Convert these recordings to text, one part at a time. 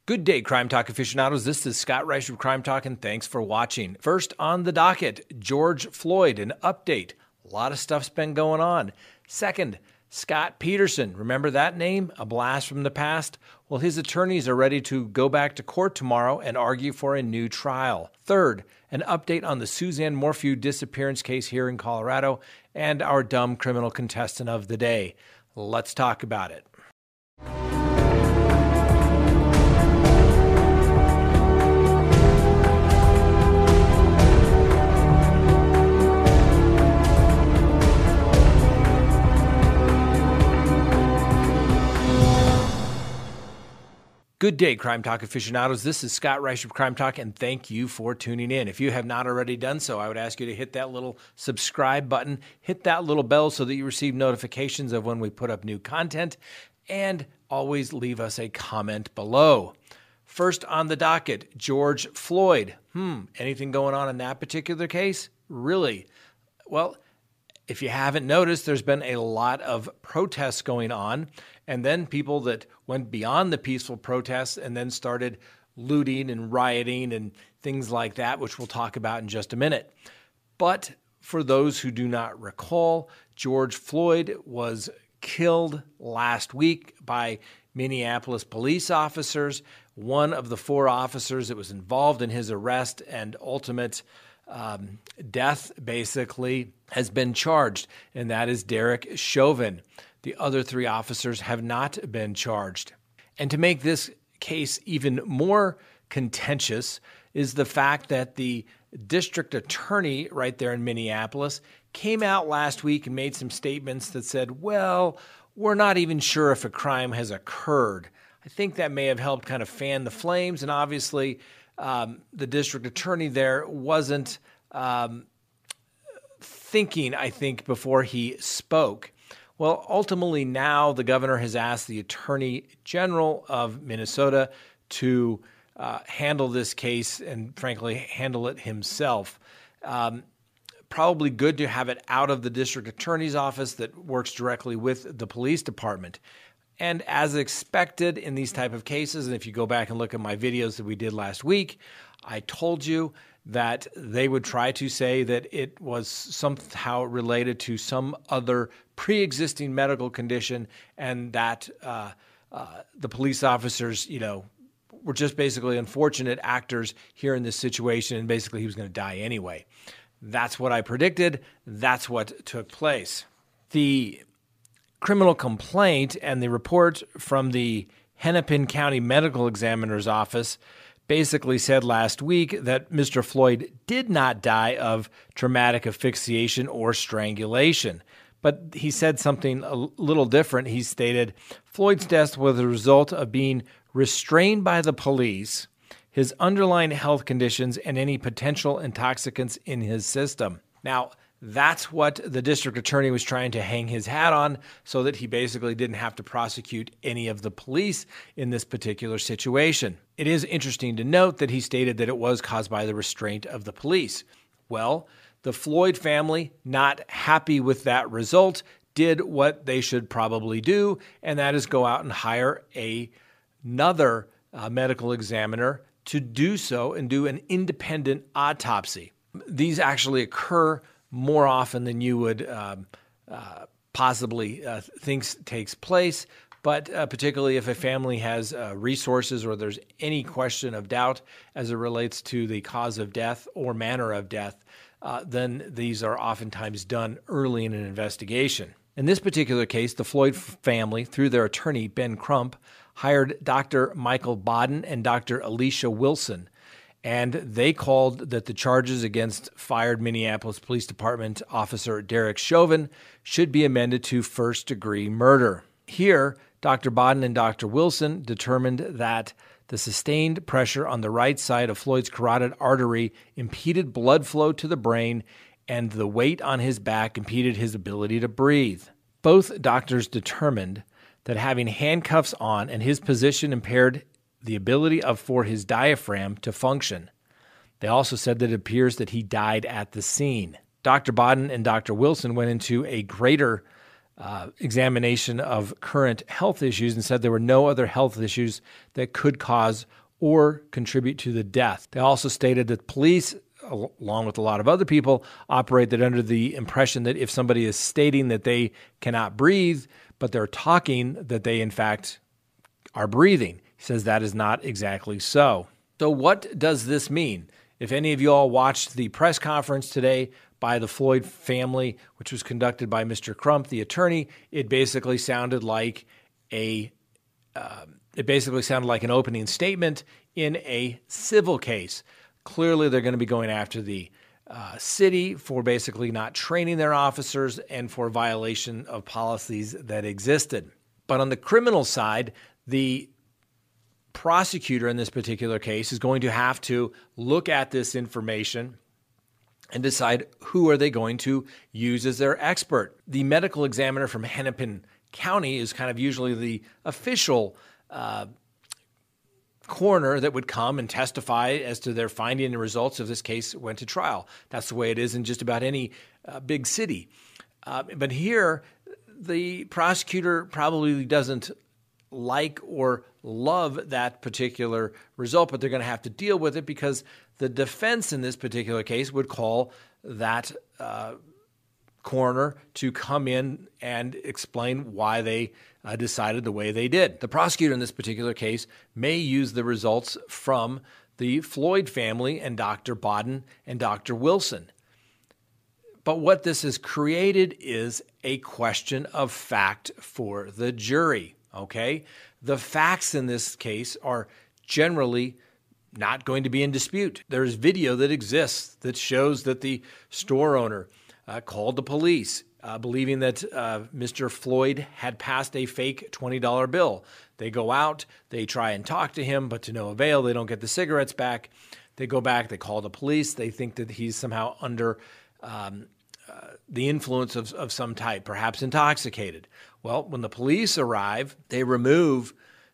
Good day, Crime Talk aficionados. This is Scott Reich of Crime Talk, and thanks for watching. First on the docket, George Floyd, an update. A lot of stuff's been going on. Second, Scott Peterson. Remember that name? A blast from the past? Well, his attorneys are ready to go back to court tomorrow and argue for a new trial. Third, an update on the Suzanne Morphew disappearance case here in Colorado and our dumb criminal contestant of the day. Let's talk about it. Good day, Crime Talk aficionados. This is Scott Reich of Crime Talk, and thank you for tuning in. If you have not already done so, I would ask you to hit that little subscribe button, hit that little bell so that you receive notifications of when we put up new content, and always leave us a comment below. First on the docket, George Floyd. Anything going on in that particular case? Really? Well, if you haven't noticed, there's been a lot of protests going on, and then people that went beyond the peaceful protests and then started looting and rioting and things like that, which we'll talk about in just a minute. But for those who do not recall, George Floyd was killed last week by Minneapolis police officers. One of the four officers that was involved in his arrest and ultimate death, basically, has been charged, and that is Derek Chauvin. The other three officers have not been charged. And to make this case even more contentious is the fact that the district attorney right there in Minneapolis came out last week and made some statements that said, well, we're not even sure if a crime has occurred. I think that may have helped kind of fan the flames, and obviously the district attorney there wasn't thinking, I think, before he spoke. Well, ultimately now the governor has asked the Attorney General of Minnesota to handle this case and, frankly, handle it himself. Probably good to have it out of the district attorney's office that works directly with the police department. And as expected in these type of cases, and if you go back and look at my videos that we did last week, I told you that they would try to say that it was somehow related to some other pre-existing medical condition, and that the police officers, were just basically unfortunate actors here in this situation, and basically he was going to die anyway. That's what I predicted. That's what took place. The criminal complaint and the report from the Hennepin County Medical Examiner's Office basically said last week that Mr. Floyd did not die of traumatic asphyxiation or strangulation. But he said something a little different. He stated, Floyd's death was the result of being restrained by the police, his underlying health conditions, and any potential intoxicants in his system. Now, that's what the district attorney was trying to hang his hat on, so that he basically didn't have to prosecute any of the police in this particular situation. It is interesting to note that he stated that it was caused by the restraint of the police. Well, the Floyd family, not happy with that result, did what they should probably do, and that is go out and hire another medical examiner to do so and do an independent autopsy. These actually occur more often than you would possibly think takes place, but particularly if a family has resources or there's any question of doubt as it relates to the cause of death or manner of death, then these are oftentimes done early in an investigation. In this particular case, the Floyd family, through their attorney, Ben Crump, hired Dr. Michael Baden and Dr. Alicia Wilson, and they called that the charges against fired Minneapolis Police Department officer Derek Chauvin should be amended to first-degree murder. Here, Dr. Baden and Dr. Wilson determined that the sustained pressure on the right side of Floyd's carotid artery impeded blood flow to the brain, and the weight on his back impeded his ability to breathe. Both doctors determined that having handcuffs on and his position impaired the ability for his diaphragm to function. They also said that it appears that he died at the scene. Dr. Baden and Dr. Wilson went into a greater examination of current health issues and said there were no other health issues that could cause or contribute to the death. They also stated that police, along with a lot of other people, operated under the impression that if somebody is stating that they cannot breathe, but they're talking, that they in fact are breathing. He says that is not exactly so. So what does this mean? If any of you all watched the press conference today by the Floyd family, which was conducted by Mr. Crump, the attorney, it basically sounded like an opening statement in a civil case. Clearly, they're going to be going after the city for basically not training their officers and for violation of policies that existed. But on the criminal side, the prosecutor in this particular case is going to have to look at this information and decide who are they going to use as their expert. The medical examiner from Hennepin County is kind of usually the official coroner that would come and testify as to their finding and results if this case went to trial. That's the way it is in just about any big city. But here, the prosecutor probably doesn't like or love that particular result, but they're going to have to deal with it because the defense in this particular case would call that coroner to come in and explain why they decided the way they did. The prosecutor in this particular case may use the results from the Floyd family and Dr. Baden and Dr. Wilson. But what this has created is a question of fact for the jury, okay? The facts in this case are generally not going to be in dispute. There's video that exists that shows that the store owner called the police, believing that Mr. Floyd had passed a fake $20 bill. They go out, they try and talk to him, but to no avail. They don't get the cigarettes back. They go back, they call the police. They think that he's somehow under the influence of some type, perhaps intoxicated. Well, when the police arrive, they remove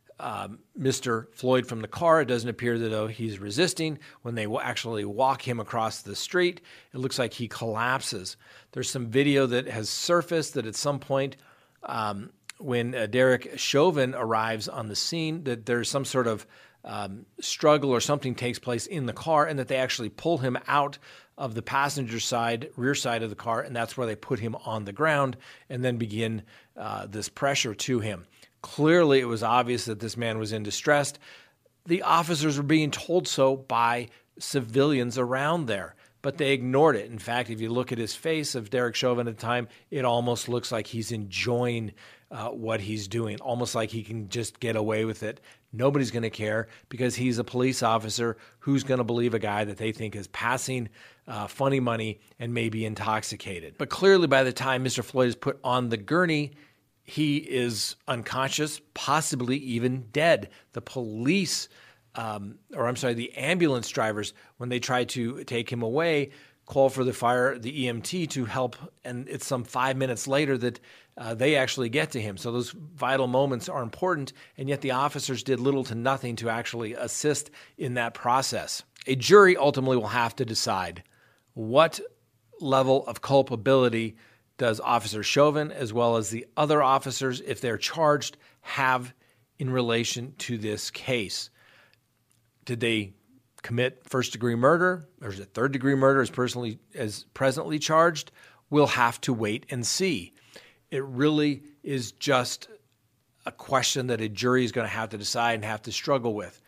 Mr. Floyd from the car. It doesn't appear that he's resisting. When they actually walk him across the street, it looks like he collapses. There's some video that has surfaced that at some point when Derek Chauvin arrives on the scene, that there's some sort of struggle or something takes place in the car and that they actually pull him out of the passenger side, rear side of the car, and that's where they put him on the ground and then begin this pressure to him. Clearly, it was obvious that this man was in distress. The officers were being told so by civilians around there, but they ignored it. In fact, if you look at his face of Derek Chauvin at the time, it almost looks like he's enjoying what he's doing, almost like he can just get away with it. Nobody's going to care because he's a police officer. Who's going to believe a guy that they think is passing funny money and maybe intoxicated? But clearly, by the time Mr. Floyd is put on the gurney, he is unconscious, possibly even dead. The police, the ambulance drivers, when they try to take him away, call for the EMT to help, and it's some 5 minutes later that they actually get to him. So those vital moments are important, and yet the officers did little to nothing to actually assist in that process. A jury ultimately will have to decide what level of culpability does Officer Chauvin, as well as the other officers, if they're charged, have in relation to this case. Did they commit first-degree murder, or is it third-degree murder as presently charged? We'll have to wait and see. It really is just a question that a jury is going to have to decide and have to struggle with.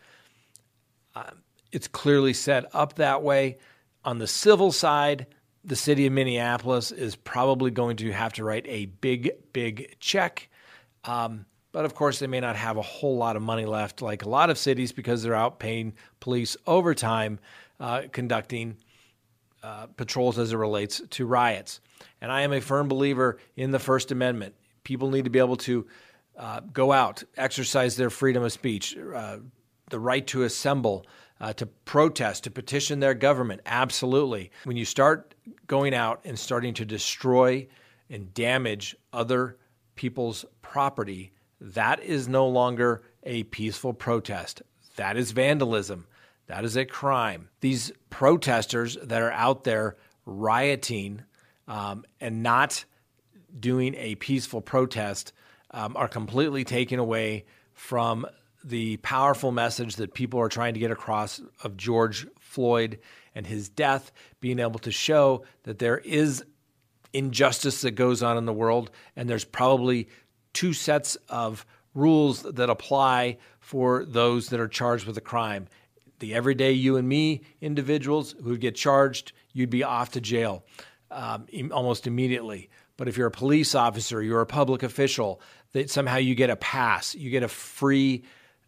It's clearly set up that way. On the civil side, the city of Minneapolis is probably going to have to write a big, big check. But of course, they may not have a whole lot of money left, like a lot of cities, because they're out paying police overtime, conducting patrols as it relates to riots. And I am a firm believer in the First Amendment. People need to be able to go out, exercise their freedom of speech, the right to assemble, to protest, to petition their government. Absolutely. When you start going out and starting to destroy and damage other people's property, that is no longer a peaceful protest. That is vandalism. That is a crime. These protesters that are out there rioting and not doing a peaceful protest are completely taken away from the powerful message that people are trying to get across of George Floyd and his death, being able to show that there is injustice that goes on in the world, and there's probably two sets of rules that apply for those that are charged with a crime. The everyday you and me individuals who get charged, you'd be off to jail almost immediately. But if you're a police officer, you're a public official, that somehow you get a pass, you get a free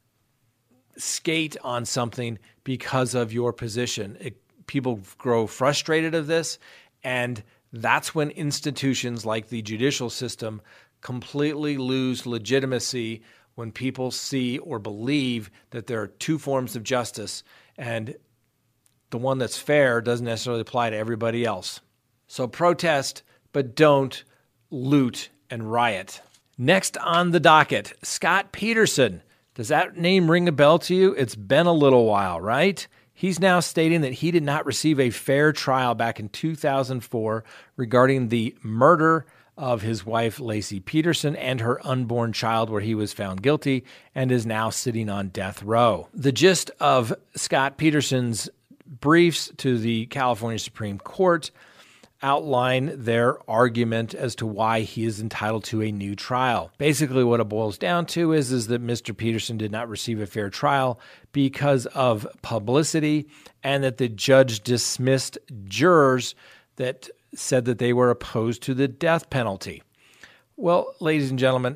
skate on something because of your position. People grow frustrated of this, and that's when institutions like the judicial system completely lose legitimacy, when people see or believe that there are two forms of justice, and the one that's fair doesn't necessarily apply to everybody else. So protest, but don't loot and riot. Next on the docket, Scott Peterson. Does that name ring a bell to you? It's been a little while, right? He's now stating that he did not receive a fair trial back in 2004 regarding the murder of his wife, Laci Peterson, and her unborn child, where he was found guilty and is now sitting on death row. The gist of Scott Peterson's briefs to the California Supreme Court outline their argument as to why he is entitled to a new trial. Basically, what it boils down to is that Mr. Peterson did not receive a fair trial because of publicity, and that the judge dismissed jurors that said that they were opposed to the death penalty. Well, ladies and gentlemen,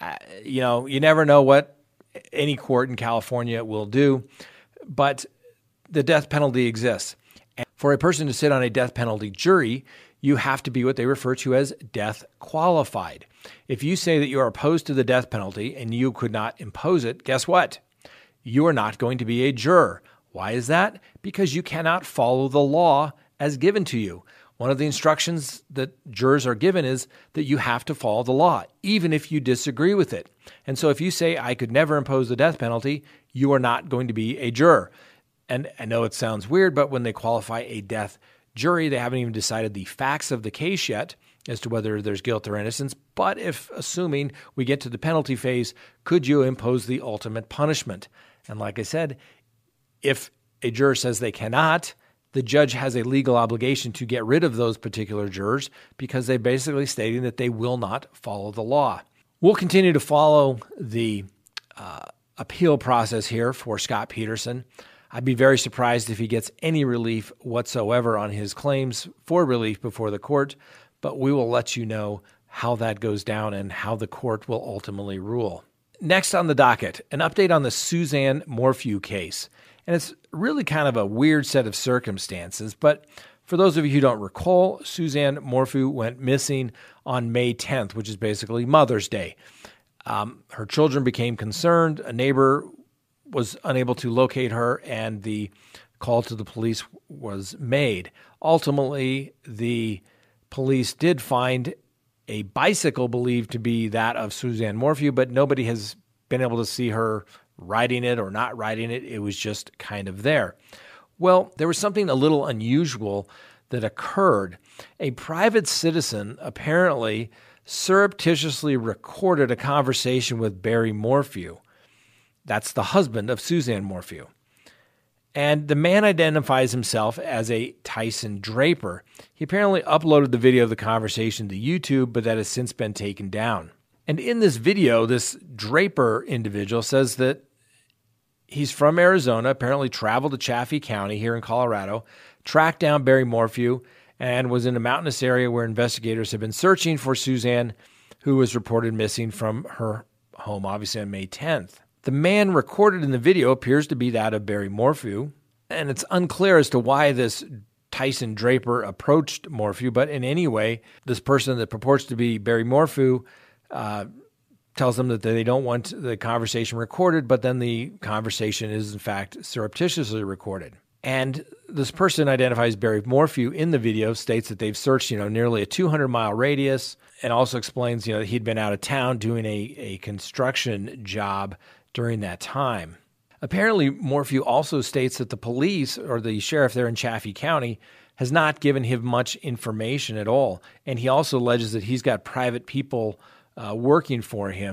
you never know what any court in California will do, but the death penalty exists. And for a person to sit on a death penalty jury, you have to be what they refer to as death qualified. If you say that you are opposed to the death penalty and you could not impose it, guess what? You are not going to be a juror. Why is that? Because you cannot follow the law as given to you. One of the instructions that jurors are given is that you have to follow the law, even if you disagree with it. And so if you say, I could never impose the death penalty, you are not going to be a juror. And I know it sounds weird, but when they qualify a death jury, they haven't even decided the facts of the case yet as to whether there's guilt or innocence. But if, assuming we get to the penalty phase, could you impose the ultimate punishment? And like I said, if a juror says they cannot, the judge has a legal obligation to get rid of those particular jurors because they're basically stating that they will not follow the law. We'll continue to follow the appeal process here for Scott Peterson. I'd be very surprised if he gets any relief whatsoever on his claims for relief before the court, but we will let you know how that goes down and how the court will ultimately rule. Next on the docket, an update on the Suzanne Morphew case. And it's really kind of a weird set of circumstances, but for those of you who don't recall, Suzanne Morphew went missing on May 10th, which is basically Mother's Day. Her children became concerned. A neighbor was unable to locate her, and the call to the police was made. Ultimately, the police did find a bicycle believed to be that of Suzanne Morphew, but nobody has been able to see her riding it or not riding it. It was just kind of there. Well, there was something a little unusual that occurred. A private citizen apparently surreptitiously recorded a conversation with Barry Morphew. That's the husband of Suzanne Morphew. And the man identifies himself as a Tyson Draper. He apparently uploaded the video of the conversation to YouTube, but that has since been taken down. And in this video, this Draper individual says that he's from Arizona, apparently traveled to Chaffee County here in Colorado, tracked down Barry Morphew, and was in a mountainous area where investigators have been searching for Suzanne, who was reported missing from her home, obviously on May 10th. The man recorded in the video appears to be that of Barry Morphew, and it's unclear as to why this Tyson Draper approached Morphew, but in any way, this person that purports to be Barry Morphew tells them that they don't want the conversation recorded, but then the conversation is in fact surreptitiously recorded. And this person identifies Barry Morphew in the video, states that they've searched, nearly a 200-mile radius, and also explains, that he'd been out of town doing a construction job during that time. Apparently, Morphew also states that the police or the sheriff there in Chaffee County has not given him much information at all. And he also alleges that he's got private people working for him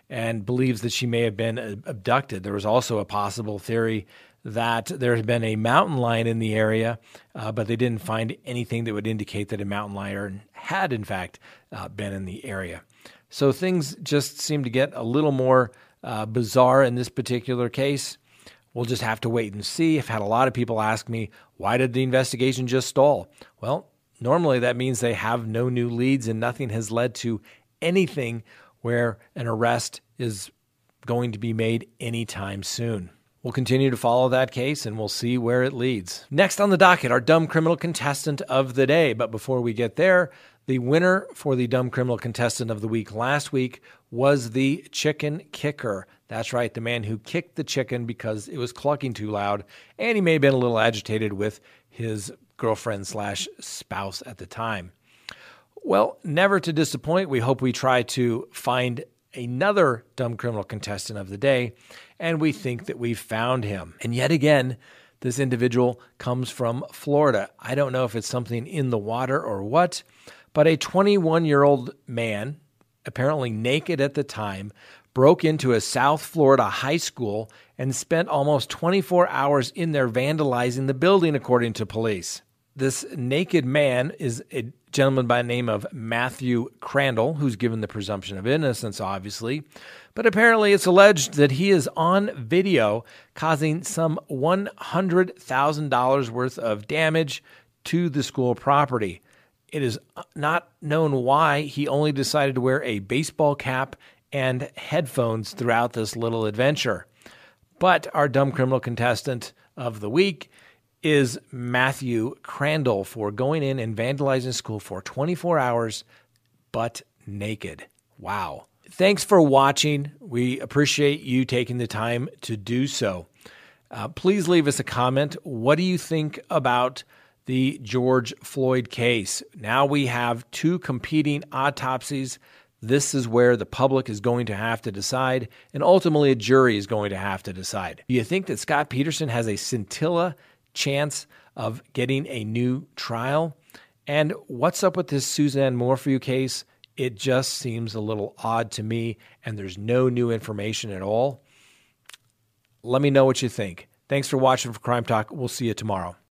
and believes that she may have been abducted. There was also a possible theory that there had been a mountain lion in the area, but they didn't find anything that would indicate that a mountain lion had, in fact, been in the area. So things just seem to get a little more bizarre in this particular case. We'll just have to wait and see. I've had a lot of people ask me, why did the investigation just stall? Well, normally that means they have no new leads and nothing has led to anything where an arrest is going to be made anytime soon. We'll continue to follow that case and we'll see where it leads. Next on the docket, our dumb criminal contestant of the day. But before we get there, the winner for the dumb criminal contestant of the week last week was the chicken kicker. That's right, the man who kicked the chicken because it was clucking too loud, and he may have been a little agitated with his girlfriend/spouse at the time. Well, never to disappoint, we hope we try to find another dumb criminal contestant of the day, and we think that we've found him. And yet again, this individual comes from Florida. I don't know if it's something in the water or what, but a 21-year-old man, apparently naked at the time, broke into a South Florida high school and spent almost 24 hours in there vandalizing the building, according to police. This naked man is a gentleman by the name of Matthew Crandall, who's given the presumption of innocence, obviously. But apparently it's alleged that he is on video causing some $100,000 worth of damage to the school property. It is not known why he only decided to wear a baseball cap and headphones throughout this little adventure. But our dumb criminal contestant of the week is Matthew Crandall for going in and vandalizing school for 24 hours, but naked. Wow. Thanks for watching. We appreciate you taking the time to do so. Please leave us a comment. What do you think about the George Floyd case? Now we have two competing autopsies. This is where the public is going to have to decide, and ultimately a jury is going to have to decide. Do you think that Scott Peterson has a scintilla chance of getting a new trial? And what's up with this Suzanne Morphew case? It just seems a little odd to me, and there's no new information at all. Let me know what you think. Thanks for watching for Crime Talk. We'll see you tomorrow.